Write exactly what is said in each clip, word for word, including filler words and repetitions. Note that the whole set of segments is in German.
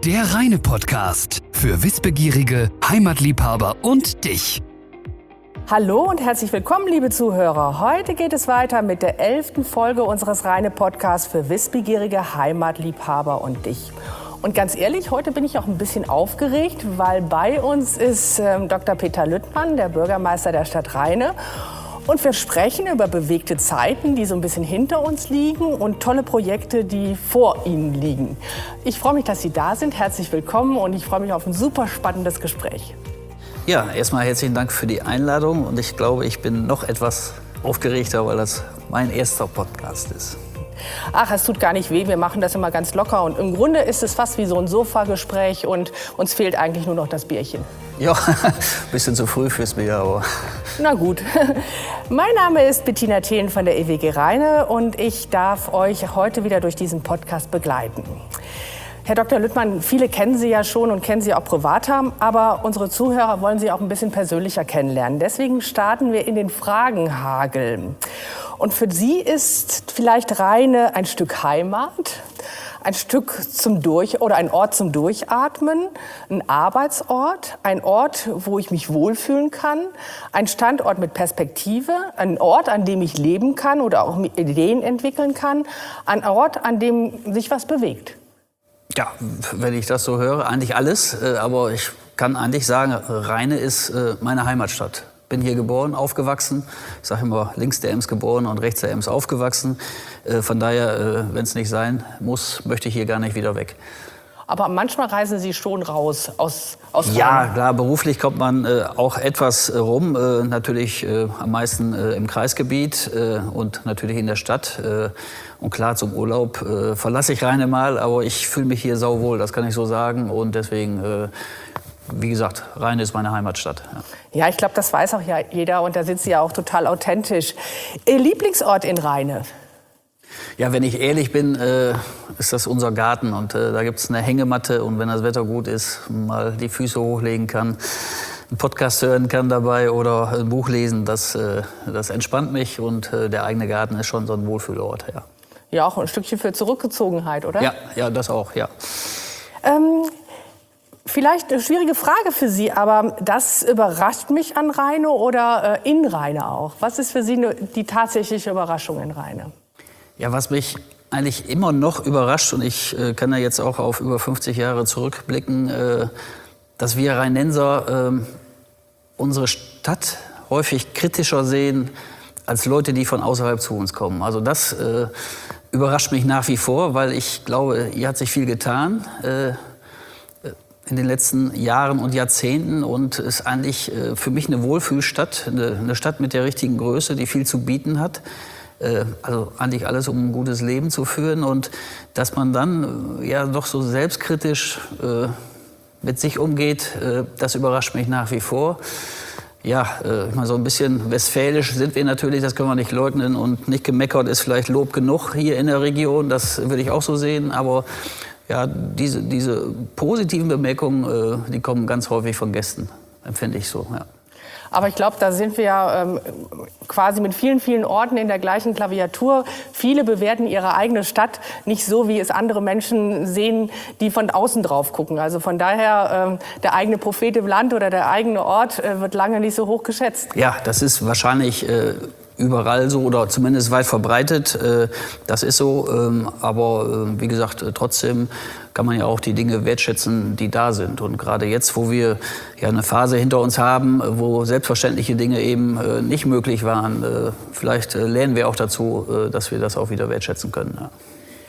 Der Rheine-Podcast für Wissbegierige, Heimatliebhaber und dich. Hallo und herzlich willkommen, liebe Zuhörer. Heute geht es weiter mit der elften Folge unseres Rheine-Podcasts für Wissbegierige, Heimatliebhaber und dich. Und ganz ehrlich, heute bin ich auch ein bisschen aufgeregt, weil bei uns ist ähm, Doktor Peter Lüttmann, der Bürgermeister der Stadt Rheine. Und wir sprechen über bewegte Zeiten, die so ein bisschen hinter uns liegen und tolle Projekte, die vor Ihnen liegen. Ich freue mich, dass Sie da sind. Herzlich willkommen und ich freue mich auf ein super spannendes Gespräch. Ja, erstmal herzlichen Dank für die Einladung und ich glaube, ich bin noch etwas aufgeregter, weil das mein erster Podcast ist. Ach, es tut gar nicht weh, wir machen das immer ganz locker und im Grunde ist es fast wie so ein Sofagespräch und uns fehlt eigentlich nur noch das Bierchen. Ja, ein bisschen zu früh fürs Bier, aber... Na gut. Mein Name ist Bettina Thelen von der E W G Rheine und ich darf euch heute wieder durch diesen Podcast begleiten. Herr Doktor Lüttmann, viele kennen Sie ja schon und kennen Sie auch privat haben, aber unsere Zuhörer wollen Sie auch ein bisschen persönlicher kennenlernen. Deswegen starten wir in den Fragenhagel. Und für Sie ist vielleicht Rheine ein Stück Heimat, ein Stück zum Durch- oder ein Ort zum Durchatmen, ein Arbeitsort, ein Ort, wo ich mich wohlfühlen kann, ein Standort mit Perspektive, ein Ort, an dem ich leben kann oder auch Ideen entwickeln kann, ein Ort, an dem sich was bewegt. Ja, wenn ich das so höre, eigentlich alles. Aber ich kann eigentlich sagen, Rheine ist meine Heimatstadt. Bin hier geboren, aufgewachsen. Ich sage immer, links der Ems geboren und rechts der Ems aufgewachsen. Von daher, wenn es nicht sein muss, möchte ich hier gar nicht wieder weg. Aber manchmal reisen Sie schon raus aus, aus Ja, Rhein. klar, beruflich kommt man äh, auch etwas äh, rum. Äh, natürlich äh, am meisten äh, im Kreisgebiet äh, und natürlich in der Stadt. Äh, und klar, zum Urlaub äh, verlasse ich Rheine mal, aber ich fühle mich hier sauwohl, das kann ich so sagen. Und deswegen, äh, wie gesagt, Rheine ist meine Heimatstadt. Ja, Ja, ich glaube, das weiß auch ja jeder und da sind Sie ja auch total authentisch. Ihr Lieblingsort in Rheine? Ja, wenn ich ehrlich bin, äh, ist das unser Garten und äh, da gibt es eine Hängematte und wenn das Wetter gut ist, mal die Füße hochlegen kann, einen Podcast hören kann dabei oder ein Buch lesen, das, äh, das entspannt mich und äh, der eigene Garten ist schon so ein Wohlfühlort, ja. Ja, auch ein Stückchen für Zurückgezogenheit, oder? Ja, ja, das auch, ja. Ähm, vielleicht eine schwierige Frage für Sie, aber das überrascht mich an Rheine oder äh, in Rheine auch. Was ist für Sie ne, die tatsächliche Überraschung in Rheine? Ja, was mich eigentlich immer noch überrascht, und ich äh, kann ja jetzt auch auf über fünfzig Jahre zurückblicken, äh, dass wir Rheinenser äh, unsere Stadt häufig kritischer sehen als Leute, die von außerhalb zu uns kommen. Also das äh, überrascht mich nach wie vor, weil ich glaube, hier hat sich viel getan äh, in den letzten Jahren und Jahrzehnten und ist eigentlich äh, für mich eine Wohlfühlstadt, eine, eine Stadt mit der richtigen Größe, die viel zu bieten hat. Also eigentlich alles, um ein gutes Leben zu führen und dass man dann ja doch so selbstkritisch äh, mit sich umgeht, äh, das überrascht mich nach wie vor. Ja, äh, mal so ein bisschen westfälisch sind wir natürlich, das können wir nicht leugnen und nicht gemeckert ist vielleicht Lob genug hier in der Region, das würde ich auch so sehen, aber ja, diese, diese positiven Bemerkungen, äh, die kommen ganz häufig von Gästen, empfinde ich so, ja. Aber ich glaube, da sind wir ja ähm, quasi mit vielen, vielen Orten in der gleichen Klaviatur. Viele bewerten ihre eigene Stadt nicht so, wie es andere Menschen sehen, die von außen drauf gucken. Also von daher, ähm, der eigene Prophet im Land oder der eigene Ort äh, wird lange nicht so hoch geschätzt. Ja, das ist wahrscheinlich äh, überall so oder zumindest weit verbreitet. Äh, das ist so. Ähm, aber äh, wie gesagt, äh, trotzdem kann man ja auch die Dinge wertschätzen, die da sind. Und gerade jetzt, wo wir ja eine Phase hinter uns haben, wo selbstverständliche Dinge eben äh, nicht möglich waren, äh, vielleicht äh, lernen wir auch dazu, äh, dass wir das auch wieder wertschätzen können. Ja.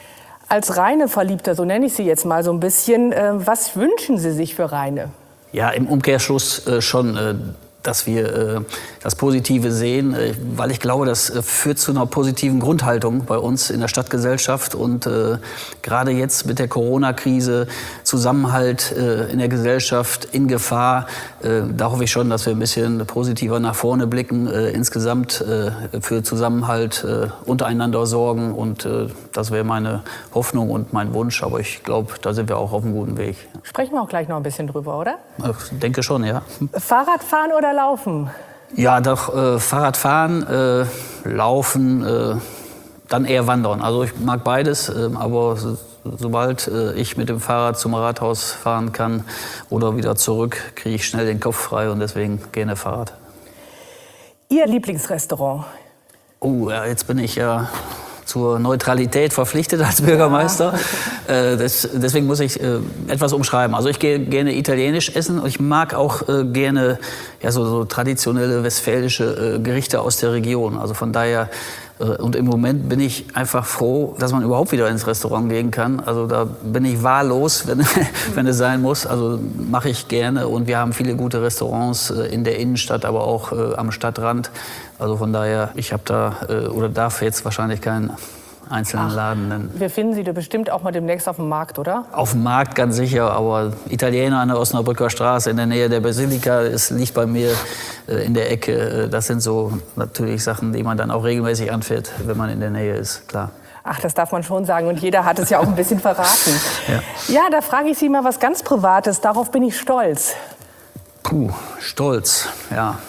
Als Rheine-Verliebter, so nenne ich Sie jetzt mal so ein bisschen, äh, was wünschen Sie sich für Rheine? Ja, im Umkehrschluss äh, schon, äh, dass wir äh, das Positive sehen, äh, weil ich glaube, das äh, führt zu einer positiven Grundhaltung bei uns in der Stadtgesellschaft und äh, gerade jetzt mit der Corona-Krise, Zusammenhalt äh, in der Gesellschaft in Gefahr, äh, da hoffe ich schon, dass wir ein bisschen positiver nach vorne blicken, äh, insgesamt äh, für Zusammenhalt äh, untereinander sorgen und äh, das wäre meine Hoffnung und mein Wunsch, aber ich glaube, da sind wir auch auf einem guten Weg. Sprechen wir auch gleich noch ein bisschen drüber, oder? Ich denke schon, ja. Fahrradfahren oder Laufen? Ja, doch, äh, Fahrradfahren, äh, Laufen, äh, dann eher wandern. Also ich mag beides, äh, aber so, sobald äh, ich mit dem Fahrrad zum Rathaus fahren kann oder wieder zurück, kriege ich schnell den Kopf frei und deswegen gerne Fahrrad. Ihr Lieblingsrestaurant? Oh, ja, jetzt bin ich ja zur Neutralität verpflichtet als Bürgermeister. Ja. Äh, das, deswegen muss ich äh, etwas umschreiben. Also ich gehe gerne italienisch essen und ich mag auch äh, gerne ja, so, so traditionelle westfälische äh, Gerichte aus der Region. Also von daher, äh, und im Moment bin ich einfach froh, dass man überhaupt wieder ins Restaurant gehen kann. Also da bin ich wahllos, wenn, wenn es sein muss. Also mache ich gerne und wir haben viele gute Restaurants äh, in der Innenstadt, aber auch äh, am Stadtrand. Also von daher, ich habe da äh, oder darf jetzt wahrscheinlich keinen einzelnen Ach, Laden nennen. Wir finden Sie da bestimmt auch mal demnächst auf dem Markt, oder? Auf dem Markt ganz sicher, aber Italiener an der Osnabrücker Straße in der Nähe der Basilika, es liegt bei mir äh, in der Ecke. Das sind so natürlich Sachen, die man dann auch regelmäßig anfährt, wenn man in der Nähe ist, klar. Ach, das darf man schon sagen und jeder hat es ja auch ein bisschen verraten. Ja. Ja, da frage ich Sie mal was ganz Privates, darauf bin ich stolz. Puh, stolz, ja.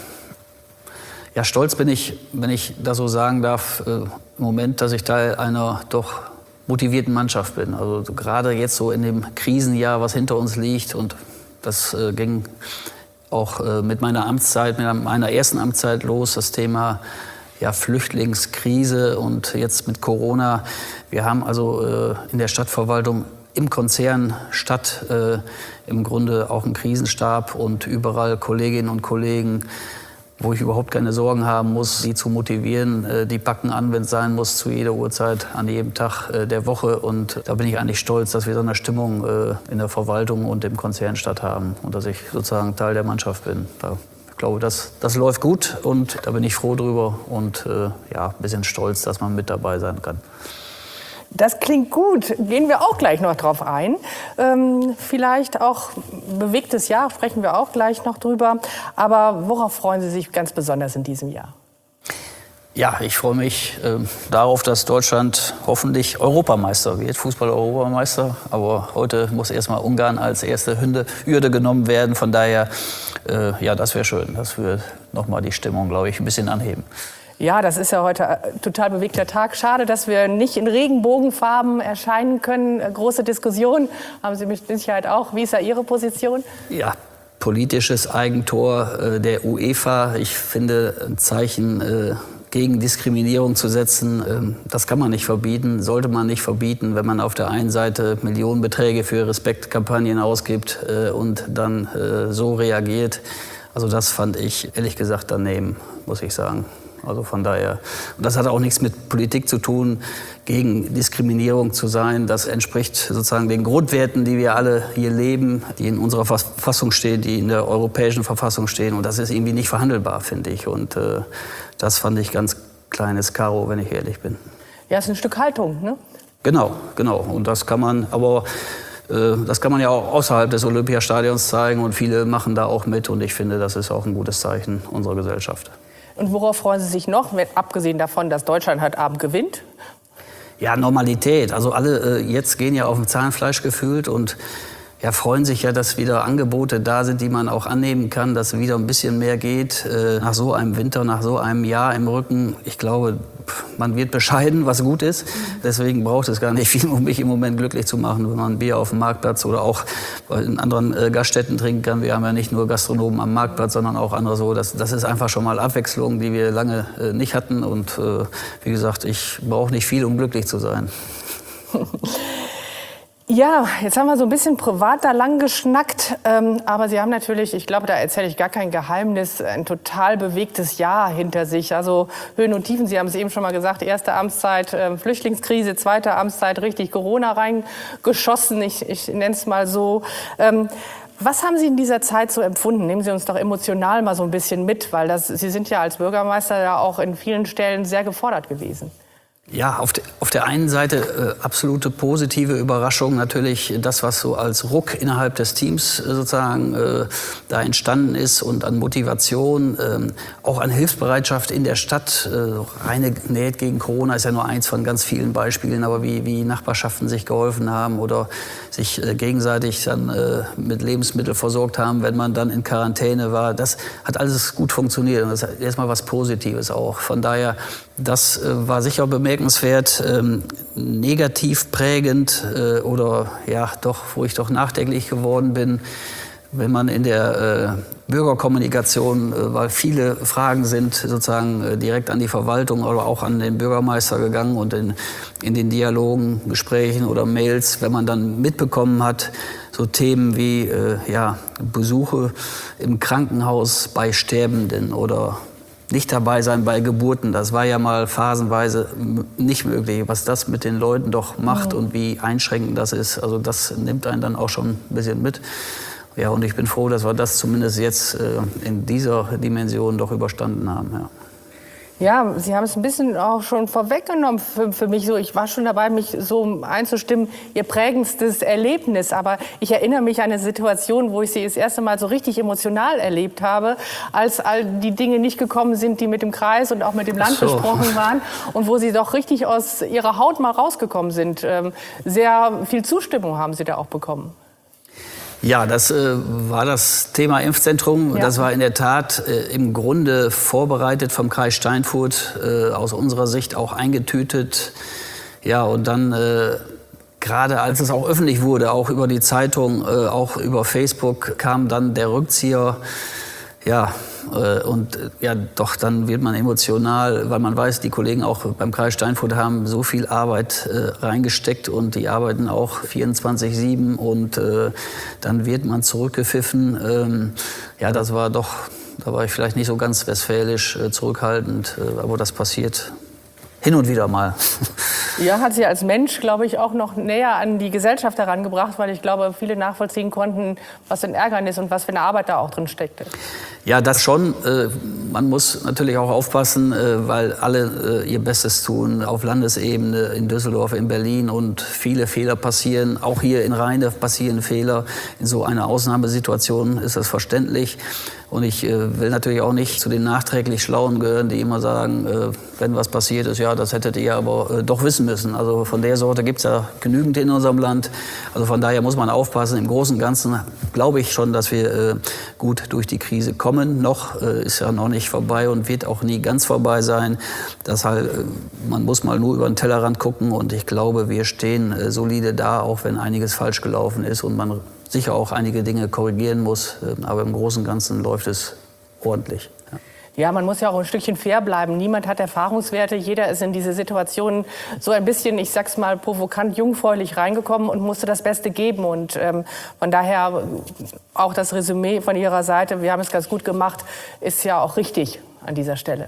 Ja, stolz bin ich, wenn ich das so sagen darf, äh, im Moment, dass ich Teil einer doch motivierten Mannschaft bin. Also gerade jetzt so in dem Krisenjahr, was hinter uns liegt, und das äh, ging auch äh, mit meiner Amtszeit, mit meiner ersten Amtszeit los, das Thema ja, Flüchtlingskrise und jetzt mit Corona. Wir haben also äh, in der Stadtverwaltung im Konzern Stadt äh, im Grunde auch einen Krisenstab und überall Kolleginnen und Kollegen, wo ich überhaupt keine Sorgen haben muss, sie zu motivieren. Die packen an, wenn es sein muss, zu jeder Uhrzeit, an jedem Tag der Woche. Und da bin ich eigentlich stolz, dass wir so eine Stimmung in der Verwaltung und im Konzern Stadt haben und dass ich sozusagen Teil der Mannschaft bin. Ich glaube, das, das läuft gut und da bin ich froh drüber und ja, ein bisschen stolz, dass man mit dabei sein kann. Das klingt gut. Gehen wir auch gleich noch drauf ein. Ähm, vielleicht auch bewegtes Jahr, sprechen wir auch gleich noch drüber. Aber worauf freuen Sie sich ganz besonders in diesem Jahr? Ja, ich freue mich äh, darauf, dass Deutschland hoffentlich Europameister wird, Fußball-Europameister. Aber heute muss erstmal Ungarn als erste Hürde, Hürde genommen werden. Von daher, äh, ja, das wäre schön. Das würde nochmal die Stimmung, glaube ich, ein bisschen anheben. Ja, das ist ja heute ein total bewegter Tag. Schade, dass wir nicht in Regenbogenfarben erscheinen können. Große Diskussion haben Sie mit Sicherheit auch. Wie ist da Ihre Position? Ja, politisches Eigentor äh, der UEFA. Ich finde, ein Zeichen äh, gegen Diskriminierung zu setzen, äh, das kann man nicht verbieten, sollte man nicht verbieten, wenn man auf der einen Seite Millionenbeträge für Respektkampagnen ausgibt äh, und dann äh, so reagiert. Also das fand ich ehrlich gesagt daneben, muss ich sagen. Also von daher, und das hat auch nichts mit Politik zu tun, gegen Diskriminierung zu sein. Das entspricht sozusagen den Grundwerten, die wir alle hier leben, die in unserer Verfassung stehen, die in der europäischen Verfassung stehen. Und das ist irgendwie nicht verhandelbar, finde ich. Und äh, das fand ich ganz kleines Karo, wenn ich ehrlich bin. Ja, es ist ein Stück Haltung, ne? Genau, genau. Und das kann man, aber äh, das kann man ja auch außerhalb des Olympiastadions zeigen. Und viele machen da auch mit. Und ich finde, das ist auch ein gutes Zeichen unserer Gesellschaft. Und worauf freuen Sie sich noch, abgesehen davon, dass Deutschland heute Abend gewinnt? Ja, Normalität. Also alle äh, jetzt gehen ja auf dem Zahnfleisch gefühlt und ja, freuen sich ja, dass wieder Angebote da sind, die man auch annehmen kann, dass wieder ein bisschen mehr geht. Äh, nach so einem Winter, nach so einem Jahr im Rücken, ich glaube, man wird bescheiden, was gut ist. Deswegen braucht es gar nicht viel, um mich im Moment glücklich zu machen, wenn man ein Bier auf dem Marktplatz oder auch in anderen äh, Gaststätten trinken kann. Wir haben ja nicht nur Gastronomen am Marktplatz, sondern auch andere so. Das, das ist einfach schon mal Abwechslung, die wir lange äh, nicht hatten. Und äh, wie gesagt, ich brauche nicht viel, um glücklich zu sein. Ja, jetzt haben wir so ein bisschen privat da lang geschnackt, ähm, aber Sie haben natürlich, ich glaube, da erzähle ich gar kein Geheimnis, ein total bewegtes Jahr hinter sich. Also Höhen und Tiefen, Sie haben es eben schon mal gesagt, erste Amtszeit äh, Flüchtlingskrise, zweite Amtszeit richtig Corona reingeschossen, ich, ich nenne es mal so. Ähm, was haben Sie in dieser Zeit so empfunden? Nehmen Sie uns doch emotional mal so ein bisschen mit, weil das, Sie sind ja als Bürgermeister ja auch in vielen Stellen sehr gefordert gewesen. Ja, auf, de, auf der einen Seite äh, absolute positive Überraschung, natürlich das, was so als Ruck innerhalb des Teams äh, sozusagen äh, da entstanden ist und an Motivation, äh, auch an Hilfsbereitschaft in der Stadt. Äh, Reine Näht gegen Corona ist ja nur eins von ganz vielen Beispielen, aber wie, wie Nachbarschaften sich geholfen haben oder sich äh, gegenseitig dann äh, mit Lebensmitteln versorgt haben, wenn man dann in Quarantäne war, das hat alles gut funktioniert und das ist erstmal was Positives auch. Von daher, das äh, war sicher bemerkenswert. bemerkenswert, ähm, negativ prägend äh, oder ja doch, wo ich doch nachdenklich geworden bin, wenn man in der äh, Bürgerkommunikation, äh, weil viele Fragen sind sozusagen äh, direkt an die Verwaltung oder auch an den Bürgermeister gegangen und in, in den Dialogen, Gesprächen oder Mails, wenn man dann mitbekommen hat, so Themen wie äh, ja, Besuche im Krankenhaus bei Sterbenden oder nicht dabei sein bei Geburten, das war ja mal phasenweise nicht möglich, was das mit den Leuten doch macht und wie einschränkend das ist. Also das nimmt einen dann auch schon ein bisschen mit. Ja, und ich bin froh, dass wir das zumindest jetzt äh, in dieser Dimension doch überstanden haben. Ja. Ja, Sie haben es ein bisschen auch schon vorweggenommen für, für mich. So, ich war schon dabei, mich so einzustimmen, Ihr prägendstes Erlebnis. Aber ich erinnere mich an eine Situation, wo ich Sie das erste Mal so richtig emotional erlebt habe, als all die Dinge nicht gekommen sind, die mit dem Kreis und auch mit dem Land so. besprochen waren. Und wo Sie doch richtig aus Ihrer Haut mal rausgekommen sind. Ähm, sehr viel Zustimmung haben Sie da auch bekommen. Ja, das äh, war das Thema Impfzentrum. Ja. Das war in der Tat äh, im Grunde vorbereitet vom Kreis Steinfurt, äh, aus unserer Sicht auch eingetütet. Ja, und dann äh, gerade als es auch öffentlich wurde, auch über die Zeitung, äh, auch über Facebook, kam dann der Rückzieher. Ja, äh, und äh, ja, doch, dann wird man emotional, weil man weiß, die Kollegen auch beim Kreis Steinfurt haben so viel Arbeit äh, reingesteckt und die arbeiten auch vierundzwanzig sieben und äh, dann wird man zurückgepfiffen. Ähm, ja, das war doch, da war ich vielleicht nicht so ganz westfälisch äh, zurückhaltend, äh, aber das passiert hin und wieder mal. Ja, hat Sie als Mensch, glaube ich, auch noch näher an die Gesellschaft herangebracht, weil ich glaube, viele nachvollziehen konnten, was für ein Ärgernis und was für eine Arbeit da auch drin steckte. Ja, das schon. Man muss natürlich auch aufpassen, weil alle ihr Bestes tun, auf Landesebene, in Düsseldorf, in Berlin, und viele Fehler passieren. Auch hier in Rheine passieren Fehler. In so einer Ausnahmesituation ist das verständlich. Und ich äh, will natürlich auch nicht zu den nachträglich Schlauen gehören, die immer sagen, äh, wenn was passiert ist, ja, das hättet ihr aber äh, doch wissen müssen. Also von der Sorte gibt es ja genügend in unserem Land. Also von daher muss man aufpassen. Im Großen und Ganzen glaube ich schon, dass wir äh, gut durch die Krise kommen. Noch äh, ist ja noch nicht vorbei und wird auch nie ganz vorbei sein. Das halt, äh, man muss mal nur über den Tellerrand gucken, und ich glaube, wir stehen äh, solide da, auch wenn einiges falsch gelaufen ist und man sicher auch einige Dinge korrigieren muss, aber im Großen und Ganzen läuft es ordentlich. Ja. Ja, man muss ja auch ein Stückchen fair bleiben. Niemand hat Erfahrungswerte. Jeder ist in diese Situation so ein bisschen, ich sag's mal, provokant, jungfräulich reingekommen und musste das Beste geben. Und ähm, von daher auch das Resümee von Ihrer Seite, wir haben es ganz gut gemacht, ist ja auch richtig an dieser Stelle.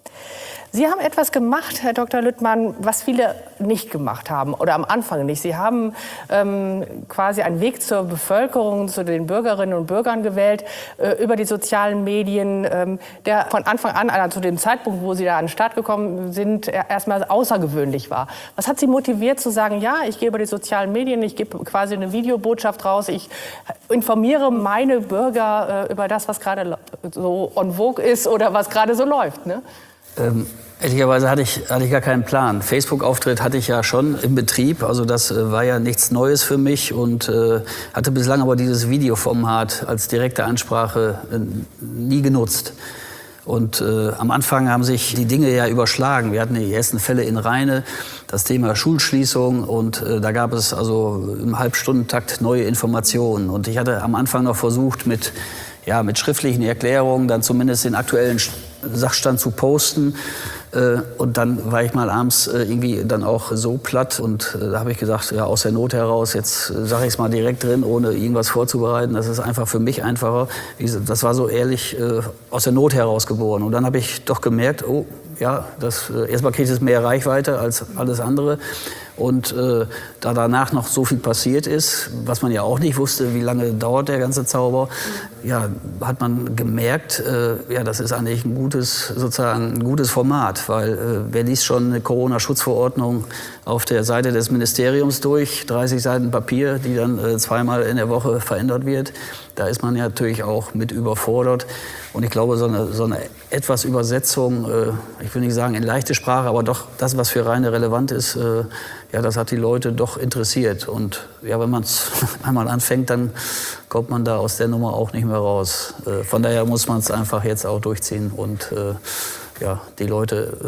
Sie haben etwas gemacht, Herr Doktor Lüttmann, was viele nicht gemacht haben oder am Anfang nicht. Sie haben ähm, quasi einen Weg zur Bevölkerung, zu den Bürgerinnen und Bürgern gewählt, äh, über die sozialen Medien, ähm, der von Anfang an, also zu dem Zeitpunkt, wo Sie da an den Start gekommen sind, erstmal außergewöhnlich war. Was hat Sie motiviert zu sagen, ja, ich gehe über die sozialen Medien, ich gebe quasi eine Videobotschaft raus, ich informiere meine Bürger äh, über das, was gerade so en vogue ist oder was gerade so läuft, ne? Ähm, ehrlicherweise hatte ich, hatte ich gar keinen Plan. Facebook-Auftritt hatte ich ja schon im Betrieb, also das äh, war ja nichts Neues für mich, und äh, hatte bislang aber dieses Videoformat als direkte Ansprache äh, nie genutzt. Und äh, am Anfang haben sich die Dinge ja überschlagen. Wir hatten die ersten Fälle in Rheine, das Thema Schulschließung, und äh, da gab es also im Halbstundentakt neue Informationen. Und ich hatte am Anfang noch versucht, mit, ja, mit schriftlichen Erklärungen dann zumindest den aktuellen Sachstand zu posten. Äh, und dann war ich mal abends äh, irgendwie dann auch so platt, und äh, da habe ich gesagt, ja, aus der Not heraus, jetzt äh, sage ich es mal direkt drin, ohne irgendwas vorzubereiten. Das ist einfach für mich einfacher. Das war so ehrlich äh, aus der Not heraus geboren. Und dann habe ich doch gemerkt, oh, ja, das, äh, erstmal kriegt es mehr Reichweite als alles andere. Und äh, da danach noch so viel passiert ist, was man ja auch nicht wusste, wie lange dauert der ganze Zauber, ja, hat man gemerkt, äh, ja, das ist eigentlich ein gutes, sozusagen ein gutes Format, weil äh, wer liest schon eine Corona-Schutzverordnung auf der Seite des Ministeriums durch, dreißig Seiten Papier, die dann äh, zweimal in der Woche verändert wird. Da ist man ja natürlich auch mit überfordert. Und ich glaube, so eine, so eine etwas Übersetzung, äh, ich will nicht sagen in leichte Sprache, aber doch das, was für Rheine relevant ist, äh, ja, das hat die Leute doch interessiert. Und ja, wenn man es einmal anfängt, dann kommt man da aus der Nummer auch nicht mehr raus. Äh, von daher muss man es einfach jetzt auch durchziehen und äh, ja, die Leute äh,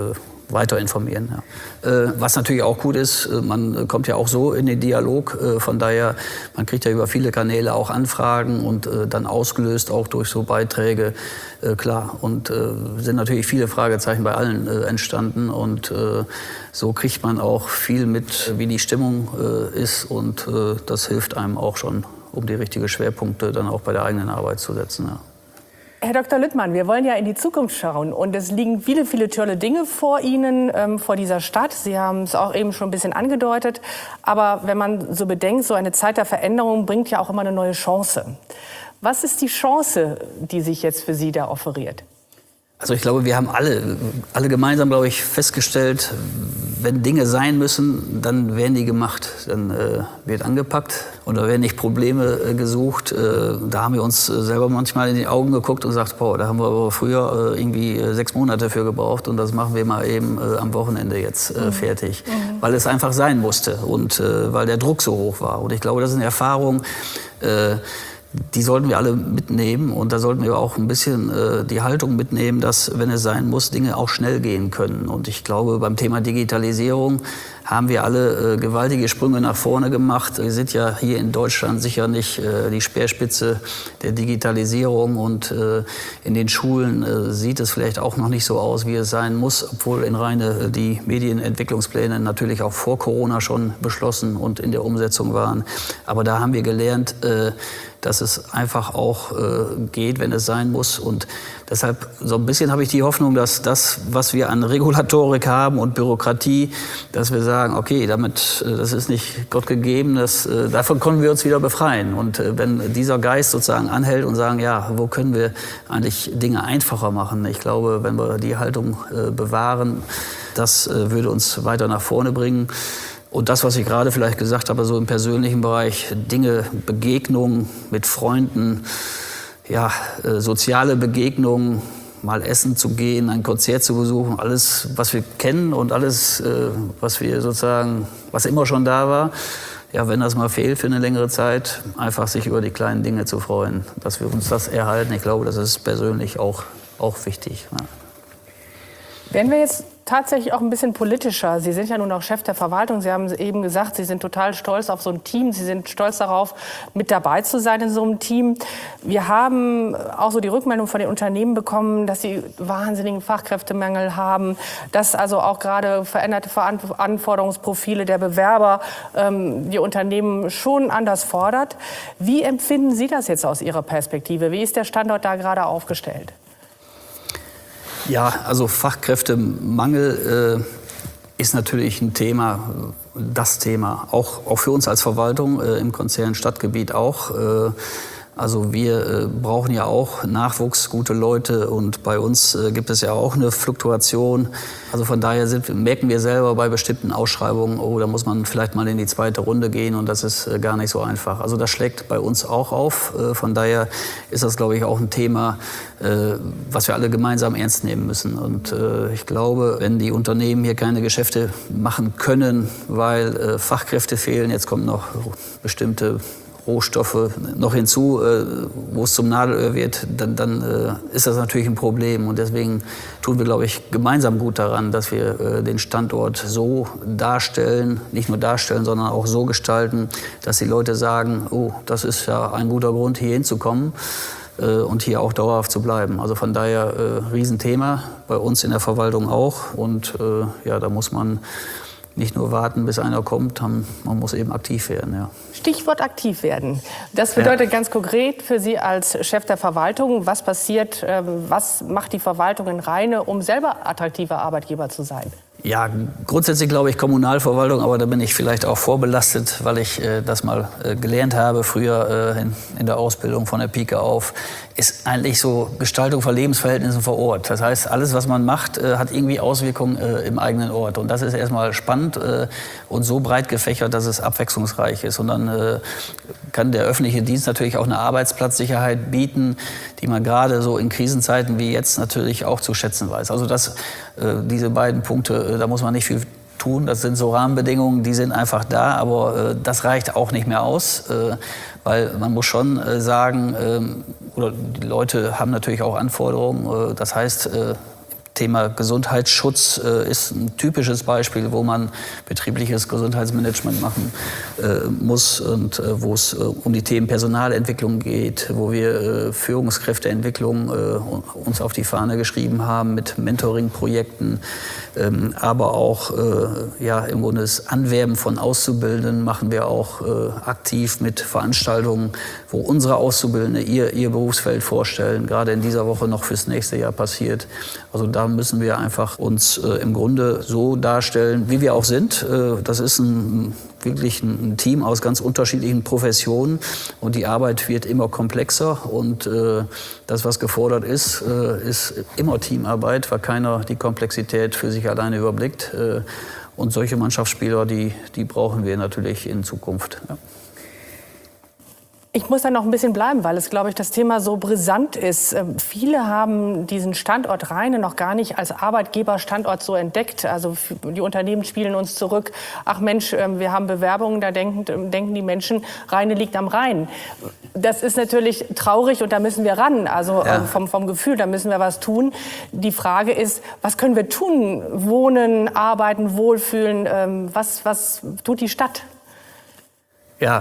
weiter informieren. Ja. Äh, was natürlich auch gut ist, man kommt ja auch so in den Dialog. Äh, von daher, man kriegt ja über viele Kanäle auch Anfragen und äh, dann ausgelöst auch durch so Beiträge. Äh, klar, und äh, sind natürlich viele Fragezeichen bei allen äh, entstanden. Und äh, so kriegt man auch viel mit, wie die Stimmung äh, ist. Und äh, das hilft einem auch schon, um die richtigen Schwerpunkte dann auch bei der eigenen Arbeit zu setzen. Ja. Herr Doktor Lüttmann, wir wollen ja in die Zukunft schauen und es liegen viele, viele tolle Dinge vor Ihnen, ähm, vor dieser Stadt. Sie haben es auch eben schon ein bisschen angedeutet. Aber wenn man so bedenkt, so eine Zeit der Veränderung bringt ja auch immer eine neue Chance. Was ist die Chance, die sich jetzt für Sie da offeriert? Also ich glaube, wir haben alle, alle gemeinsam, glaube ich, festgestellt, wenn Dinge sein müssen, dann werden die gemacht. Dann äh, wird angepackt und da werden nicht Probleme äh, gesucht. Äh, da haben wir uns äh, selber manchmal in die Augen geguckt und gesagt, boah, da haben wir aber früher äh, irgendwie äh, sechs Monate für gebraucht und das machen wir mal eben äh, am Wochenende jetzt äh, fertig. Mhm. Weil es einfach sein musste und äh, weil der Druck so hoch war. Und ich glaube, das ist eine Erfahrung, äh, die sollten wir alle mitnehmen und da sollten wir auch ein bisschen äh, die Haltung mitnehmen, dass, wenn es sein muss, Dinge auch schnell gehen können. Und ich glaube, beim Thema Digitalisierung haben wir alle äh, gewaltige Sprünge nach vorne gemacht. Wir sind ja hier in Deutschland sicher nicht äh, die Speerspitze der Digitalisierung und äh, in den Schulen äh, sieht es vielleicht auch noch nicht so aus, wie es sein muss, obwohl in Rheine äh, die Medienentwicklungspläne natürlich auch vor Corona schon beschlossen und in der Umsetzung waren. Aber da haben wir gelernt, äh, dass es einfach auch äh, geht, wenn es sein muss. Und deshalb so ein bisschen habe ich die Hoffnung, dass das, was wir an Regulatorik haben und Bürokratie, dass wir sagen, okay, damit, äh, das ist nicht Gott gegeben, das, äh, davon können wir uns wieder befreien. Und äh, wenn dieser Geist sozusagen anhält und sagen, ja, wo können wir eigentlich Dinge einfacher machen? Ich glaube, wenn wir die Haltung äh, bewahren, das äh, würde uns weiter nach vorne bringen. Und das, was ich gerade vielleicht gesagt habe, so im persönlichen Bereich, Dinge, Begegnungen mit Freunden, ja, äh, soziale Begegnungen, mal essen zu gehen, ein Konzert zu besuchen, alles, was wir kennen und alles, äh, was wir sozusagen, was immer schon da war. Ja, wenn das mal fehlt für eine längere Zeit, einfach sich über die kleinen Dinge zu freuen, dass wir uns das erhalten. Ich glaube, das ist persönlich auch, auch wichtig. Ja. Werden wir jetzt tatsächlich auch ein bisschen politischer. Sie sind ja nun auch Chef der Verwaltung. Sie haben eben gesagt, Sie sind total stolz auf so ein Team. Sie sind stolz darauf, mit dabei zu sein in so einem Team. Wir haben auch so die Rückmeldung von den Unternehmen bekommen, dass sie wahnsinnigen Fachkräftemangel haben, dass also auch gerade veränderte Anforderungsprofile der Bewerber ähm, die Unternehmen schon anders fordert. Wie empfinden Sie das jetzt aus Ihrer Perspektive? Wie ist der Standort da gerade aufgestellt? Ja, also Fachkräftemangel äh, ist natürlich ein Thema, das Thema, auch, auch für uns als Verwaltung äh, im Konzern Stadtgebiet auch. Äh, also wir äh, brauchen ja auch Nachwuchs, gute Leute und bei uns äh, gibt es ja auch eine Fluktuation. Also von daher sind, merken wir selber bei bestimmten Ausschreibungen, oh, da muss man vielleicht mal in die zweite Runde gehen und das ist äh, gar nicht so einfach. Also das schlägt bei uns auch auf. Äh, von daher ist das, glaube ich, auch ein Thema, äh, was wir alle gemeinsam ernst nehmen müssen. Und äh, ich glaube, wenn die Unternehmen hier keine Geschäfte machen können, weil äh, Fachkräfte fehlen, jetzt kommen noch bestimmte Rohstoffe noch hinzu, äh, wo es zum Nadelöhr wird, dann, dann äh, ist das natürlich ein Problem. Und deswegen tun wir, glaube ich, gemeinsam gut daran, dass wir äh, den Standort so darstellen, nicht nur darstellen, sondern auch so gestalten, dass die Leute sagen, oh, das ist ja ein guter Grund, hier hinzukommen äh, und hier auch dauerhaft zu bleiben. Also von daher äh, Riesenthema, bei uns in der Verwaltung auch. Und äh, ja, da muss man nicht nur warten, bis einer kommt, man muss eben aktiv werden. Ja. Stichwort aktiv werden. Das bedeutet ja ganz konkret für Sie als Chef der Verwaltung, was passiert, was macht die Verwaltung in Rheine, um selber attraktiver Arbeitgeber zu sein? Ja, grundsätzlich glaube ich Kommunalverwaltung, aber da bin ich vielleicht auch vorbelastet, weil ich äh, das mal äh, gelernt habe, früher äh, in, in der Ausbildung von der Pike auf, ist eigentlich so Gestaltung von Lebensverhältnissen vor Ort. Das heißt, alles, was man macht, äh, hat irgendwie Auswirkungen äh, im eigenen Ort. Und das ist erstmal spannend äh, und so breit gefächert, dass es abwechslungsreich ist. Und dann äh, kann der öffentliche Dienst natürlich auch eine Arbeitsplatzsicherheit bieten, die man gerade so in Krisenzeiten wie jetzt natürlich auch zu schätzen weiß. Also das, äh, diese beiden Punkte, da muss man nicht viel tun. Das sind so Rahmenbedingungen, die sind einfach da, aber äh, das reicht auch nicht mehr aus, äh, weil man muss schon äh, sagen, äh, oder die Leute haben natürlich auch Anforderungen. Äh, das heißt, äh, Thema Gesundheitsschutz äh, ist ein typisches Beispiel, wo man betriebliches Gesundheitsmanagement machen äh, muss und äh, wo es äh, um die Themen Personalentwicklung geht, wo wir äh, Führungskräfteentwicklung äh, uns auf die Fahne geschrieben haben mit Mentoring-Projekten, ähm, aber auch äh, ja, im Grunde das Anwerben von Auszubildenden machen wir auch äh, aktiv mit Veranstaltungen, wo unsere Auszubildende ihr, ihr Berufsfeld vorstellen, gerade in dieser Woche noch fürs nächste Jahr passiert. Also da müssen wir einfach uns äh, im Grunde so darstellen, wie wir auch sind. Äh, das ist ein, wirklich ein, ein Team aus ganz unterschiedlichen Professionen und die Arbeit wird immer komplexer und äh, das, was gefordert ist, äh, ist immer Teamarbeit, weil keiner die Komplexität für sich alleine überblickt. Äh, und solche Mannschaftsspieler, die, die brauchen wir natürlich in Zukunft. Ja. Ich muss da noch ein bisschen bleiben, weil es, glaube ich, das Thema so brisant ist. Viele haben diesen Standort Rheine noch gar nicht als Arbeitgeberstandort so entdeckt. Also die Unternehmen spielen uns zurück. Ach Mensch, wir haben Bewerbungen, da denken, denken die Menschen, Rheine liegt am Rhein. Das ist natürlich traurig und da müssen wir ran. Also ja. vom, vom Gefühl, da müssen wir was tun. Die Frage ist, was können wir tun? Wohnen, arbeiten, wohlfühlen. Was, was tut die Stadt? Ja,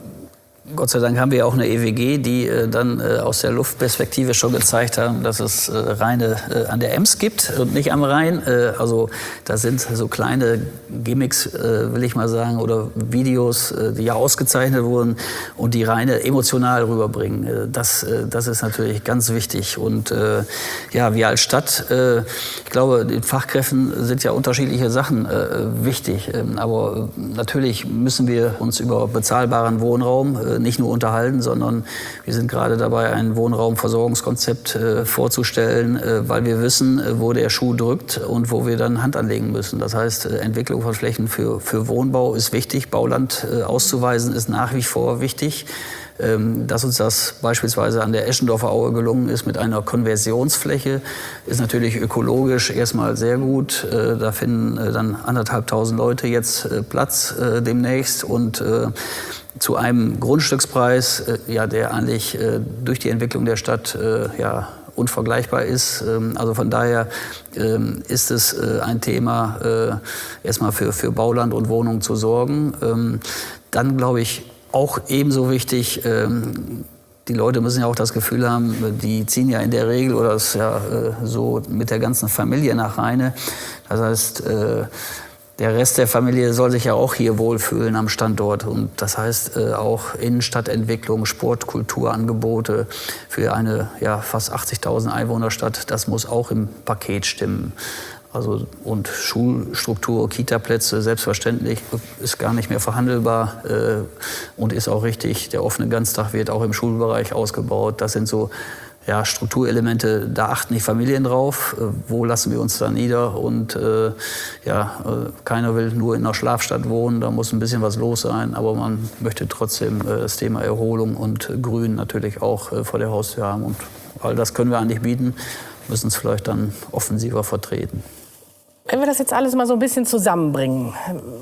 Gott sei Dank haben wir auch eine E W G, die äh, dann äh, aus der Luftperspektive schon gezeigt haben, dass es äh, Rheine äh, an der Ems gibt und nicht am Rhein. Äh, also das sind so kleine Gimmicks, äh, will ich mal sagen, oder Videos, äh, die ja ausgezeichnet wurden und die Rheine emotional rüberbringen. Äh, das, äh, das ist natürlich ganz wichtig. Und äh, ja, wir als Stadt, äh, ich glaube, den Fachkräften sind ja unterschiedliche Sachen äh, wichtig. Äh, aber natürlich müssen wir uns über bezahlbaren Wohnraum äh, nicht nur unterhalten, sondern wir sind gerade dabei, ein Wohnraumversorgungskonzept äh, vorzustellen, äh, weil wir wissen, äh, wo der Schuh drückt und wo wir dann Hand anlegen müssen. Das heißt, äh, Entwicklung von Flächen für, für Wohnbau ist wichtig, Bauland äh, auszuweisen ist nach wie vor wichtig. Ähm, dass uns das beispielsweise an der Eschendorfer Aue gelungen ist mit einer Konversionsfläche, ist natürlich ökologisch erstmal sehr gut. Äh, da finden äh, dann anderthalbtausend Leute jetzt äh, Platz äh, demnächst und äh, zu einem Grundstückspreis, äh, ja, der eigentlich äh, durch die Entwicklung der Stadt äh, ja, unvergleichbar ist. Ähm, also von daher ähm, ist es äh, ein Thema, äh, erstmal für, für Bauland und Wohnungen zu sorgen. Ähm, dann glaube ich, auch ebenso wichtig, ähm, die Leute müssen ja auch das Gefühl haben, die ziehen ja in der Regel oder ist ja äh, so mit der ganzen Familie nach Rheine. Das heißt, äh, der Rest der Familie soll sich ja auch hier wohlfühlen am Standort. Und das heißt äh, auch Innenstadtentwicklung, Sport, Kulturangebote für eine ja, fast achtzigtausend Einwohnerstadt, das muss auch im Paket stimmen. Also, und Schulstruktur, Kitaplätze, selbstverständlich, ist gar nicht mehr verhandelbar äh, und ist auch richtig. Der offene Ganztag wird auch im Schulbereich ausgebaut. Das sind so ja, Strukturelemente, da achten die Familien drauf. Äh, wo lassen wir uns da nieder? Und äh, ja, äh, keiner will nur in einer Schlafstadt wohnen, da muss ein bisschen was los sein. Aber man möchte trotzdem äh, das Thema Erholung und Grün natürlich auch äh, vor der Haustür haben. Und all das können wir eigentlich bieten, müssen es vielleicht dann offensiver vertreten. Wenn wir das jetzt alles mal so ein bisschen zusammenbringen,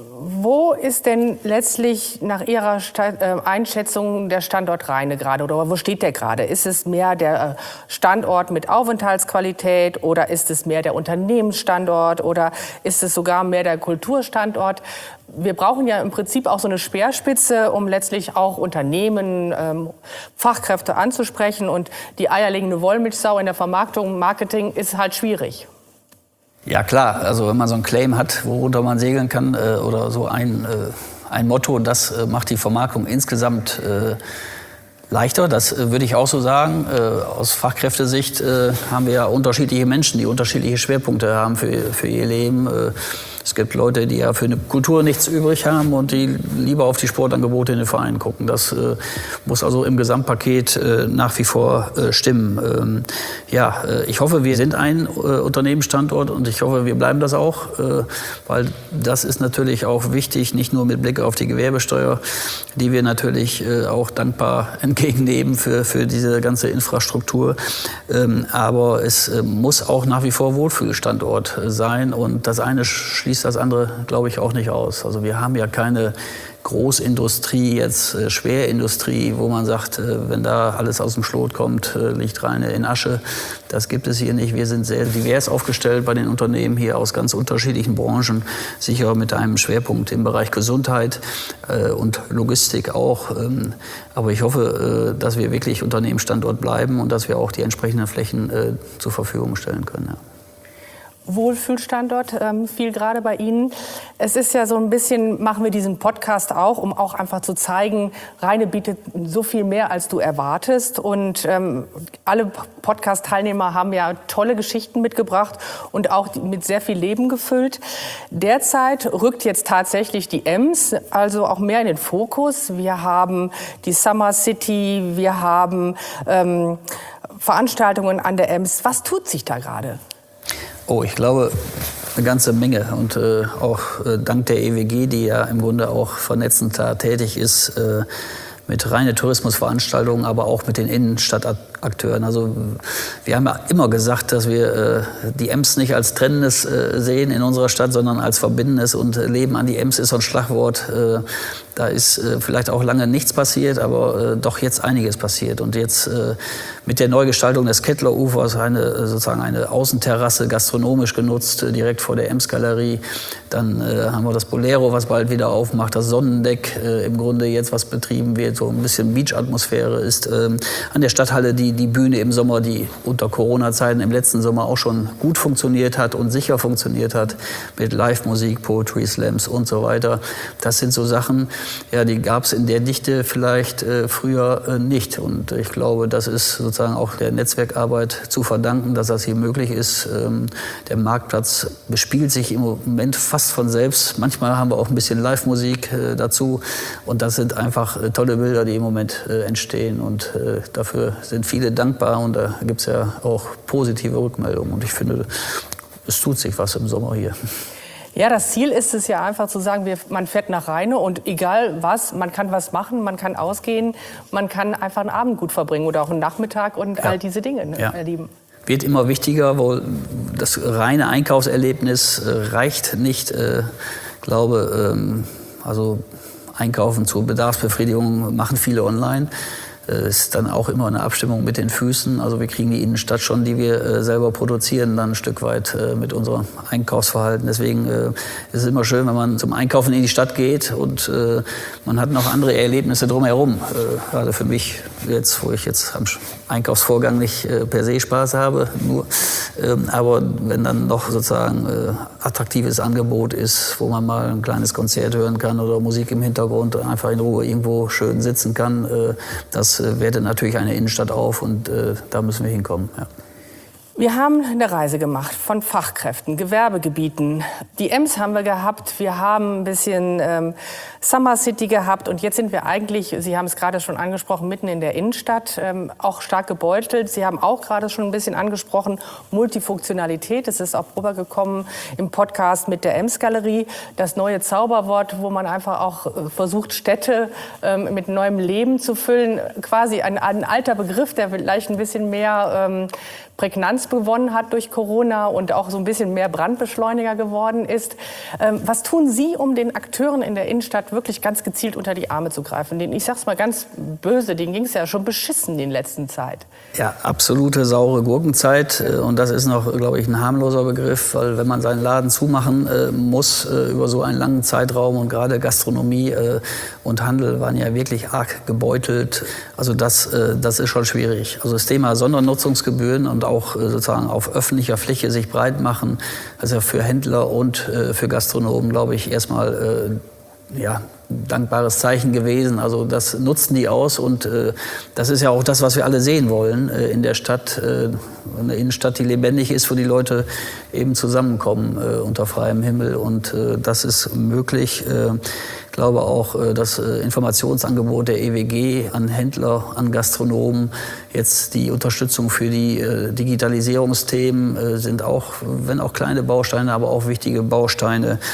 wo ist denn letztlich nach Ihrer Einschätzung der Standort Rheine gerade oder wo steht der gerade? Ist es mehr der Standort mit Aufenthaltsqualität oder ist es mehr der Unternehmensstandort oder ist es sogar mehr der Kulturstandort? Wir brauchen ja im Prinzip auch so eine Speerspitze, um letztlich auch Unternehmen, ähm, Fachkräfte anzusprechen. Und die eierlegende Wollmilchsau in der Vermarktung, Marketing ist halt schwierig. Ja klar, also wenn man so einen Claim hat, worunter man segeln kann äh, oder so ein, äh, ein Motto, das äh, macht die Vermarktung insgesamt äh, leichter. Das äh, würde ich auch so sagen. Äh, aus Fachkräftesicht äh, haben wir ja unterschiedliche Menschen, die unterschiedliche Schwerpunkte haben für, für ihr Leben. Äh, Es gibt Leute, die ja für eine Kultur nichts übrig haben und die lieber auf die Sportangebote in den Vereinen gucken. Das äh, muss also im Gesamtpaket äh, nach wie vor äh, stimmen. Ähm, ja, äh, ich hoffe, wir sind ein äh, Unternehmensstandort und ich hoffe, wir bleiben das auch, äh, weil das ist natürlich auch wichtig, nicht nur mit Blick auf die Gewerbesteuer, die wir natürlich äh, auch dankbar entgegennehmen für, für diese ganze Infrastruktur. Ähm, aber es äh, muss auch nach wie vor Wohlfühlstandort sein und das eine schließt schließt das andere, glaube ich, auch nicht aus. Also wir haben ja keine Großindustrie, jetzt äh, Schwerindustrie, wo man sagt, äh, wenn da alles aus dem Schlot kommt, äh, liegt Rheine in Asche. Das gibt es hier nicht. Wir sind sehr divers aufgestellt bei den Unternehmen hier aus ganz unterschiedlichen Branchen, sicher mit einem Schwerpunkt im Bereich Gesundheit äh, und Logistik auch. Ähm, aber ich hoffe, äh, dass wir wirklich Unternehmensstandort bleiben und dass wir auch die entsprechenden Flächen äh, zur Verfügung stellen können. Ja. Wohlfühlstandort ähm, fiel gerade bei Ihnen. Es ist ja so ein bisschen, machen wir diesen Podcast auch, um auch einfach zu zeigen, Rheine bietet so viel mehr, als du erwartest. Und ähm, alle Podcast-Teilnehmer haben ja tolle Geschichten mitgebracht und auch mit sehr viel Leben gefüllt. Derzeit rückt jetzt tatsächlich die Ems, also auch mehr in den Fokus. Wir haben die Summer City, wir haben ähm, Veranstaltungen an der Ems. Was tut sich da gerade? Oh, ich glaube, eine ganze Menge. Und äh, auch äh, dank der E W G, die ja im Grunde auch vernetzend da tätig ist, äh, mit reinen Tourismusveranstaltungen, aber auch mit den Innenstadtakteuren. Also wir haben ja immer gesagt, dass wir äh, die Ems nicht als Trennendes äh, sehen in unserer Stadt, sondern als Verbindendes. Und äh, Leben an die Ems ist so ein Schlagwort. Äh, da ist äh, vielleicht auch lange nichts passiert, aber äh, doch jetzt einiges passiert. Und jetzt äh, mit der Neugestaltung des Kettlerufers, eine, sozusagen eine Außenterrasse, gastronomisch genutzt, äh, direkt vor der Ems-Galerie. Dann äh, haben wir das Bolero, was bald wieder aufmacht, das Sonnendeck, äh, im Grunde jetzt, was betrieben wird, so ein bisschen Beach-Atmosphäre ist. Ähm, an der Stadthalle die, die Bühne im Sommer, die unter Corona-Zeiten im letzten Sommer auch schon gut funktioniert hat und sicher funktioniert hat, mit Live-Musik, Poetry Slams und so weiter. Das sind so Sachen, ja, die gab es in der Dichte vielleicht äh, früher äh, nicht. Und ich glaube, das ist sozusagen auch der Netzwerkarbeit zu verdanken, dass das hier möglich ist. Ähm, der Marktplatz bespielt sich im Moment fast von selbst. Manchmal haben wir auch ein bisschen Live-Musik äh, dazu. Und das sind einfach äh, tolle Bilder, die im Moment äh, entstehen. Und äh, dafür sind viele dankbar. Und da gibt es ja auch positive Rückmeldungen. Und ich finde, es tut sich was im Sommer hier. Ja, das Ziel ist es ja einfach zu sagen, wir, man fährt nach Rheine und egal was, man kann was machen, man kann ausgehen, man kann einfach einen Abend gut verbringen oder auch einen Nachmittag und ja. all diese Dinge ne, ja. erleben. Wird immer wichtiger, weil das reine Einkaufserlebnis äh, reicht nicht. Ich äh, glaube, ähm, also Einkaufen zur Bedarfsbefriedigung machen viele online. Ist dann auch immer eine Abstimmung mit den Füßen. Also wir kriegen die Innenstadt schon, die wir äh, selber produzieren, dann ein Stück weit äh, mit unserem Einkaufsverhalten. Deswegen äh, ist es immer schön, wenn man zum Einkaufen in die Stadt geht und äh, man hat noch andere Erlebnisse drumherum. Äh, gerade für mich jetzt, wo ich jetzt am Einkaufsvorgang nicht äh, per se Spaß habe, nur. Ähm, aber wenn dann noch sozusagen äh, attraktives Angebot ist, wo man mal ein kleines Konzert hören kann oder Musik im Hintergrund einfach in Ruhe irgendwo schön sitzen kann, äh, das wertet natürlich eine Innenstadt auf und äh, da müssen wir hinkommen. Ja. Wir haben eine Reise gemacht von Fachkräften, Gewerbegebieten. Die Ems haben wir gehabt, wir haben ein bisschen ähm, Summer City gehabt und jetzt sind wir eigentlich, Sie haben es gerade schon angesprochen, mitten in der Innenstadt, ähm, auch stark gebeutelt. Sie haben auch gerade schon ein bisschen angesprochen, Multifunktionalität. Es ist auch rübergekommen im Podcast mit der Ems-Galerie, das neue Zauberwort, wo man einfach auch äh, versucht, Städte ähm, mit neuem Leben zu füllen. Quasi ein, ein alter Begriff, der vielleicht ein bisschen mehr ähm, Prägnanz gewonnen hat durch Corona und auch so ein bisschen mehr Brandbeschleuniger geworden ist. Ähm, was tun Sie, um den Akteuren in der Innenstadt wirklich ganz gezielt unter die Arme zu greifen? Den, ich sag's mal ganz böse, denen ging es ja schon beschissen in der letzten Zeit. Ja, absolute saure Gurkenzeit. Und das ist noch, glaube ich, ein harmloser Begriff, weil wenn man seinen Laden zumachen äh, muss äh, über so einen langen Zeitraum und gerade Gastronomie äh, und Handel waren ja wirklich arg gebeutelt. Also das, äh, das ist schon schwierig. Also das Thema Sondernutzungsgebühren und auch sozusagen auf öffentlicher Fläche sich breit machen. Also für Händler und äh, für Gastronomen, glaube ich, erstmal äh, ja, ein dankbares Zeichen gewesen. Also das nutzen die aus und äh, das ist ja auch das, was wir alle sehen wollen äh, in der Stadt. Äh, eine Innenstadt, die lebendig ist, wo die Leute eben zusammenkommen äh, unter freiem Himmel und äh, das ist möglich. Äh, Ich glaube auch, das Informationsangebot der E W G an Händler, an Gastronomen, jetzt die Unterstützung für die Digitalisierungsthemen sind auch, wenn auch kleine Bausteine, aber auch wichtige Bausteine.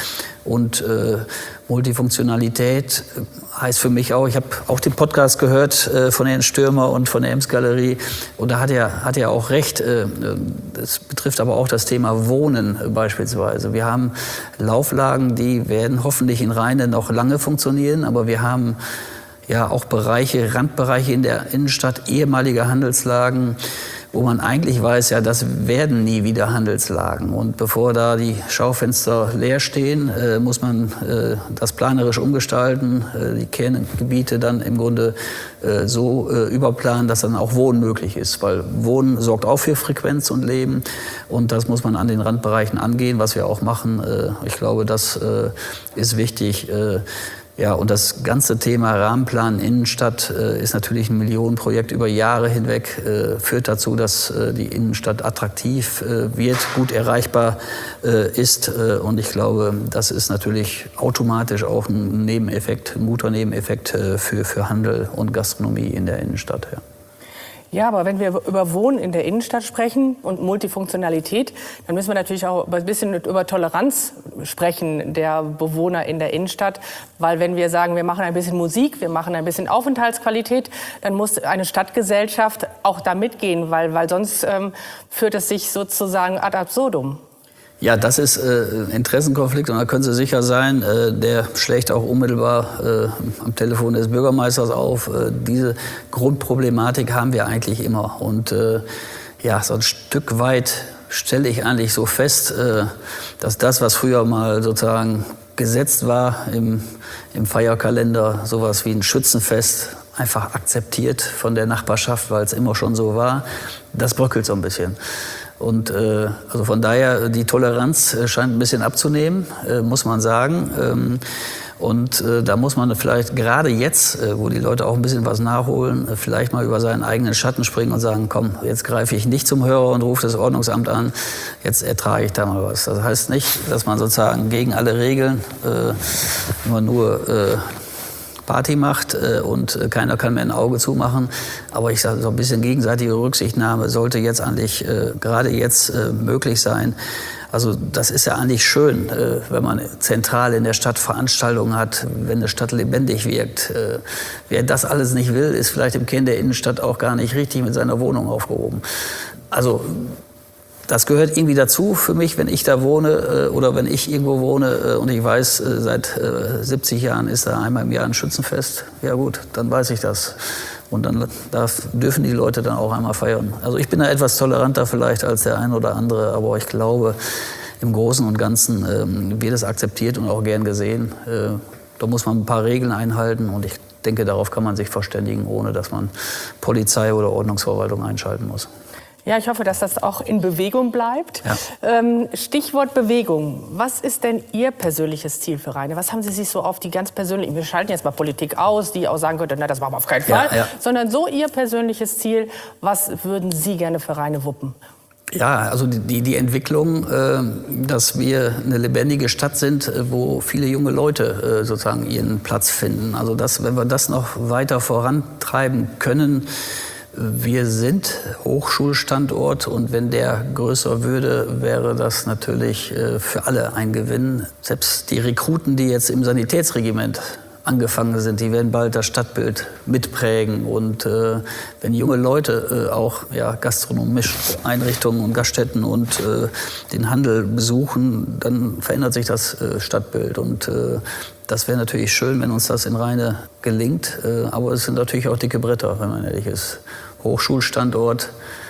Und äh, Multifunktionalität heißt für mich auch, ich habe auch den Podcast gehört äh, von Herrn Stürmer und von der Ems-Galerie. Und da hat er, hat er auch recht. Äh, das betrifft aber auch das Thema Wohnen äh, beispielsweise. Wir haben Lauflagen, die werden hoffentlich in Rheine noch lange funktionieren. Aber wir haben ja auch Bereiche, Randbereiche in der Innenstadt, ehemalige Handelslagen, wo man eigentlich weiß, ja, das werden nie wieder Handelslagen. Und bevor da die Schaufenster leer stehen, äh, muss man äh, das planerisch umgestalten, äh, die Kerngebiete dann im Grunde äh, so äh, überplanen, dass dann auch Wohnen möglich ist. Weil Wohnen sorgt auch für Frequenz und Leben. Und das muss man an den Randbereichen angehen, was wir auch machen. Äh, ich glaube, das äh, ist wichtig. Äh, Ja, und das ganze Thema Rahmenplan Innenstadt äh, ist natürlich ein Millionenprojekt über Jahre hinweg, äh, führt dazu, dass äh, die Innenstadt attraktiv äh, wird, gut erreichbar äh, ist. Äh, und ich glaube, das ist natürlich automatisch auch ein Nebeneffekt, ein guter Nebeneffekt äh, für, für Handel und Gastronomie in der Innenstadt. Ja. Ja, aber wenn wir über Wohnen in der Innenstadt sprechen und Multifunktionalität, dann müssen wir natürlich auch ein bisschen über Toleranz sprechen der Bewohner in der Innenstadt. Weil wenn wir sagen, wir machen ein bisschen Musik, wir machen ein bisschen Aufenthaltsqualität, dann muss eine Stadtgesellschaft auch da mitgehen, weil, weil sonst ähm, führt es sich sozusagen ad absurdum. Ja, das ist äh, ein Interessenkonflikt und da können Sie sicher sein, äh, der schlägt auch unmittelbar äh, am Telefon des Bürgermeisters auf. Äh, diese Grundproblematik haben wir eigentlich immer. Und äh, ja, so ein Stück weit stelle ich eigentlich so fest, äh, dass das, was früher mal sozusagen gesetzt war im, im Feierkalender, sowas wie ein Schützenfest, einfach akzeptiert von der Nachbarschaft, weil es immer schon so war, das bröckelt so ein bisschen. Und äh, also von daher, die Toleranz äh, scheint ein bisschen abzunehmen, äh, muss man sagen. Ähm, und äh, da muss man vielleicht gerade jetzt, äh, wo die Leute auch ein bisschen was nachholen, äh, vielleicht mal über seinen eigenen Schatten springen und sagen, komm, jetzt greife ich nicht zum Hörer und rufe das Ordnungsamt an, jetzt ertrage ich da mal was. Das heißt nicht, dass man sozusagen gegen alle Regeln äh, immer nur äh, Party macht äh, und äh, keiner kann mehr ein Auge zumachen. Aber ich sage, so ein bisschen gegenseitige Rücksichtnahme sollte jetzt eigentlich äh, gerade jetzt äh, möglich sein. Also das ist ja eigentlich schön, äh, wenn man zentral in der Stadt Veranstaltungen hat, wenn eine Stadt lebendig wirkt. Äh, wer das alles nicht will, ist vielleicht im Kern der Innenstadt auch gar nicht richtig mit seiner Wohnung aufgehoben. Also das gehört irgendwie dazu für mich, wenn ich da wohne äh, oder wenn ich irgendwo wohne äh, und ich weiß, äh, seit äh, siebzig Jahren ist da einmal im Jahr ein Schützenfest. Ja gut, dann weiß ich das. Und dann darf, dürfen die Leute dann auch einmal feiern. Also ich bin da etwas toleranter vielleicht als der ein oder andere, aber ich glaube, im Großen und Ganzen äh, wird es akzeptiert und auch gern gesehen. Äh, da muss man ein paar Regeln einhalten und ich denke, darauf kann man sich verständigen, ohne dass man Polizei oder Ordnungsverwaltung einschalten muss. Ja, ich hoffe, dass das auch in Bewegung bleibt. Ja. Ähm, Stichwort Bewegung. Was ist denn Ihr persönliches Ziel für Rheine? Was haben Sie sich so auf die ganz persönlichen, wir schalten jetzt mal Politik aus, die auch sagen könnte, na, das machen wir auf keinen Fall, ja, ja. sondern so Ihr persönliches Ziel, was würden Sie gerne für Rheine wuppen? Ja, also die, die Entwicklung, äh, dass wir eine lebendige Stadt sind, äh, wo viele junge Leute äh, sozusagen ihren Platz finden. Also das, wenn wir das noch weiter vorantreiben können. Wir sind Hochschulstandort und wenn der größer würde, wäre das natürlich für alle ein Gewinn. Selbst die Rekruten, die jetzt im Sanitätsregiment angefangen sind, die werden bald das Stadtbild mitprägen. Und äh, wenn junge Leute äh, auch ja, gastronomische Einrichtungen und Gaststätten und äh, den Handel besuchen, dann verändert sich das äh, Stadtbild. Und äh, das wäre natürlich schön, wenn uns das in Rheine gelingt. Äh, aber es sind natürlich auch dicke Bretter, wenn man ehrlich ist. Hochschulstandort,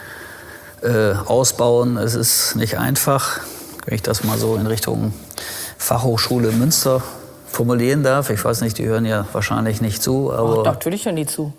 äh, ausbauen, es ist nicht einfach. Wenn ich das mal so in Richtung Fachhochschule Münster formulieren darf. Ich weiß nicht, die hören ja wahrscheinlich nicht zu. Aber oh, natürlich hören die zu.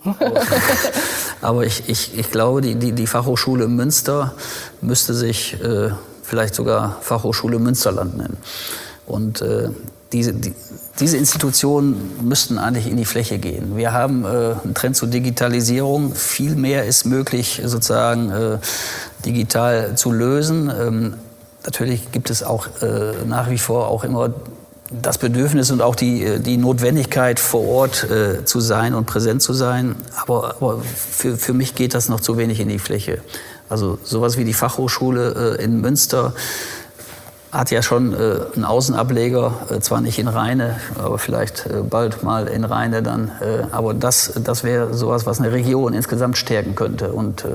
aber ich, ich, ich glaube, die, die, die Fachhochschule Münster müsste sich äh, vielleicht sogar Fachhochschule Münsterland nennen. Und äh, diese, die, diese Institutionen müssten eigentlich in die Fläche gehen. Wir haben äh, einen Trend zur Digitalisierung. Viel mehr ist möglich, sozusagen äh, digital zu lösen. Ähm, natürlich gibt es auch äh, nach wie vor auch immer das Bedürfnis und auch die, die Notwendigkeit, vor Ort äh, zu sein und präsent zu sein. Aber, aber für, für mich geht das noch zu wenig in die Fläche. Also sowas wie die Fachhochschule äh, in Münster hat ja schon äh, einen Außenableger, äh, zwar nicht in Rheine, aber vielleicht äh, bald mal in Rheine dann. Äh, aber das, das wäre sowas, was eine Region insgesamt stärken könnte. Und äh,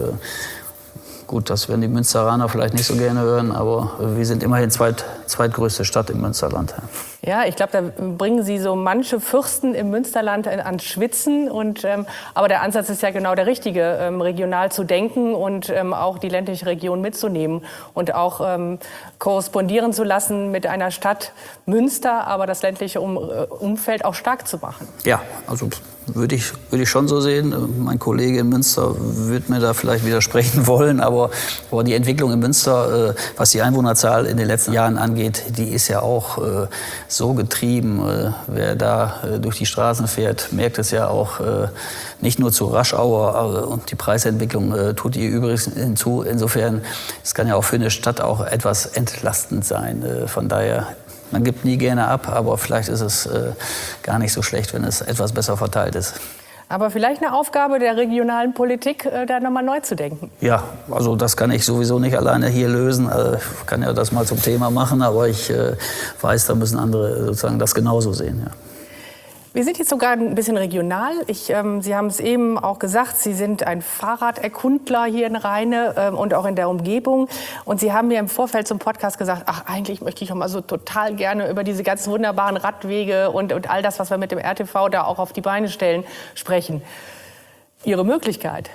gut, das werden die Münsteraner vielleicht nicht so gerne hören, aber äh, wir sind immerhin zweit, zweitgrößte Stadt im Münsterland. Ja, ich glaube, da bringen Sie so manche Fürsten im Münsterland ans Schwitzen. Und, ähm, aber der Ansatz ist ja genau der richtige, ähm, regional zu denken und ähm, auch die ländliche Region mitzunehmen und auch ähm, korrespondieren zu lassen mit einer Stadt Münster, aber das ländliche um, Umfeld auch stark zu machen. Ja, also würde ich, würde ich schon so sehen. Mein Kollege in Münster wird mir da vielleicht widersprechen wollen, aber, aber die Entwicklung in Münster, äh, was die Einwohnerzahl in den letzten Jahren angeht, die ist ja auch äh, so getrieben. Äh, wer da äh, durch die Straßen fährt, merkt es ja auch äh, nicht nur zu Raschauer, äh, und die Preisentwicklung äh, tut ihr übrigens hinzu. Insofern, es kann ja auch für eine Stadt auch etwas entlastend sein. Äh, von daher, man gibt nie gerne ab, aber vielleicht ist es äh, gar nicht so schlecht, wenn es etwas besser verteilt ist. Aber vielleicht eine Aufgabe der regionalen Politik, äh, da nochmal neu zu denken. Ja, also das kann ich sowieso nicht alleine hier lösen. Also ich kann ja das mal zum Thema machen, aber ich äh, weiß, da müssen andere sozusagen das genauso sehen. Ja. Wir sind jetzt sogar ein bisschen regional. Ich, ähm, Sie haben es eben auch gesagt, Sie sind ein Fahrraderkundler hier in Rheine ähm, und auch in der Umgebung. Und Sie haben mir im Vorfeld zum Podcast gesagt, ach, eigentlich möchte ich auch mal so total gerne über diese ganz wunderbaren Radwege und, und all das, was wir mit dem R T V da auch auf die Beine stellen, sprechen. Ihre Möglichkeit.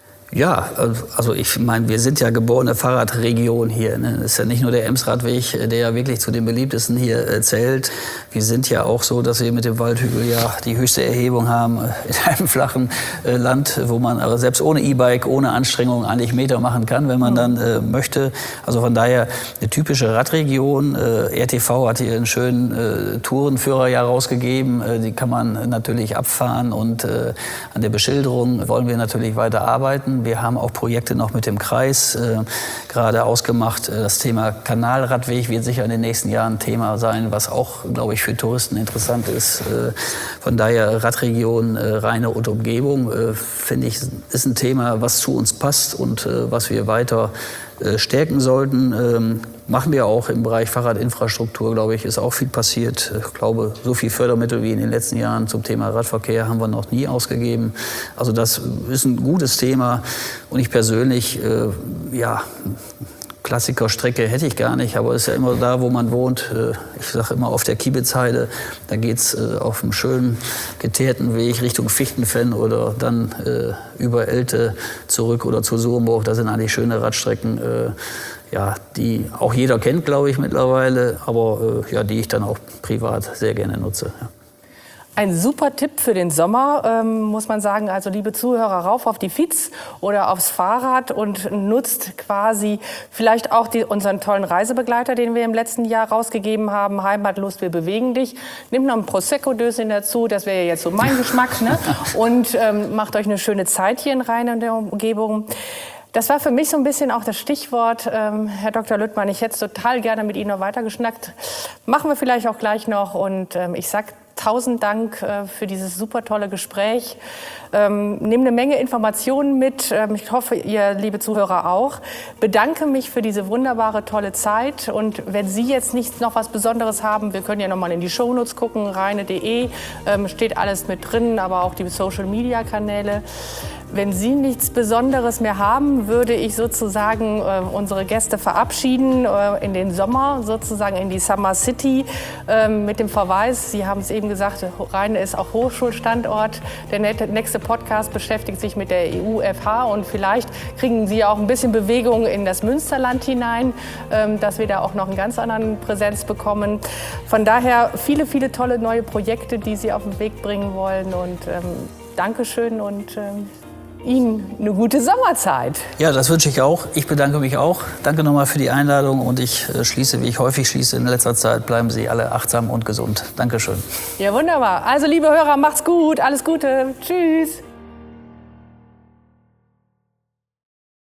Ja, also ich meine, wir sind ja geborene Fahrradregion hier. Ne? Das ist ja nicht nur der Emsradweg, der ja wirklich zu den beliebtesten hier äh, zählt. Wir sind ja auch so, dass wir mit dem Waldhügel ja die höchste Erhebung haben in einem flachen äh, Land, wo man aber selbst ohne E-Bike, ohne Anstrengung eigentlich Meter machen kann, wenn man dann äh, möchte. Also von daher eine typische Radregion. Äh, R T V hat hier einen schönen äh, Tourenführer ja rausgegeben. Äh, die kann man natürlich abfahren und äh, an der Beschilderung wollen wir natürlich weiter arbeiten. Wir haben auch Projekte noch mit dem Kreis äh, gerade ausgemacht. Das Thema Kanalradweg wird sicher in den nächsten Jahren ein Thema sein, was auch, glaube ich, für Touristen interessant ist. Äh, von daher Radregion äh, Rheine und Umgebung, äh, finde ich, ist ein Thema, was zu uns passt und äh, was wir weiter äh, stärken sollten. Ähm, machen wir auch im Bereich Fahrradinfrastruktur, glaube ich, ist auch viel passiert. Ich glaube, so viel Fördermittel wie in den letzten Jahren zum Thema Radverkehr haben wir noch nie ausgegeben. Also das ist ein gutes Thema. Und ich persönlich, äh, ja, Klassikerstrecke hätte ich gar nicht, aber es ist ja immer da, wo man wohnt. Ich sage immer auf der Kiebitzheide, da geht es auf einem schönen geteerten Weg Richtung Fichtenfenn oder dann äh, über Elte zurück oder zu Surenburg. Das sind eigentlich schöne Radstrecken, äh, ja, die auch jeder kennt, glaube ich, mittlerweile, aber äh, ja, die ich dann auch privat sehr gerne nutze. Ja. Ein super Tipp für den Sommer, ähm, muss man sagen. Also liebe Zuhörer, rauf auf die Fiets oder aufs Fahrrad und nutzt quasi vielleicht auch die, unseren tollen Reisebegleiter, den wir im letzten Jahr rausgegeben haben, Heimatlust, wir bewegen dich. Nehmt noch ein Prosecco-Döschen dazu, das wäre ja jetzt so mein Geschmack, ne? Und ähm, macht euch eine schöne Zeit hier in Rheine und der Umgebung. Das war für mich so ein bisschen auch das Stichwort, ähm, Herr Doktor Lüttmann. Ich hätte total gerne mit Ihnen noch weiter geschnackt. Machen wir vielleicht auch gleich noch. Und ähm, ich sage tausend Dank äh, für dieses super tolle Gespräch. Ähm, nehme eine Menge Informationen mit. Ähm, ich hoffe, ihr, liebe Zuhörer, auch. Bedanke mich für diese wunderbare, tolle Zeit. Und wenn Sie jetzt nicht noch was Besonderes haben, wir können ja noch mal in die Shownotes gucken, rheine punkt de. Ähm, steht alles mit drin, aber auch die Social-Media-Kanäle. Wenn Sie nichts Besonderes mehr haben, würde ich sozusagen äh, unsere Gäste verabschieden äh, in den Sommer, sozusagen in die Summer City, äh, mit dem Verweis, Sie haben es eben gesagt, Rheine ist auch Hochschulstandort. Der nächste Podcast beschäftigt sich mit der E U F H und vielleicht kriegen Sie auch ein bisschen Bewegung in das Münsterland hinein, äh, dass wir da auch noch einen ganz anderen Präsenz bekommen. Von daher viele, viele tolle neue Projekte, die Sie auf den Weg bringen wollen und ähm, Dankeschön und ähm, Ihnen eine gute Sommerzeit. Ja, das wünsche ich auch. Ich bedanke mich auch. Danke nochmal für die Einladung und ich äh, schließe, wie ich häufig schließe in letzter Zeit, bleiben Sie alle achtsam und gesund. Dankeschön. Ja, wunderbar. Also, liebe Hörer, macht's gut. Alles Gute. Tschüss.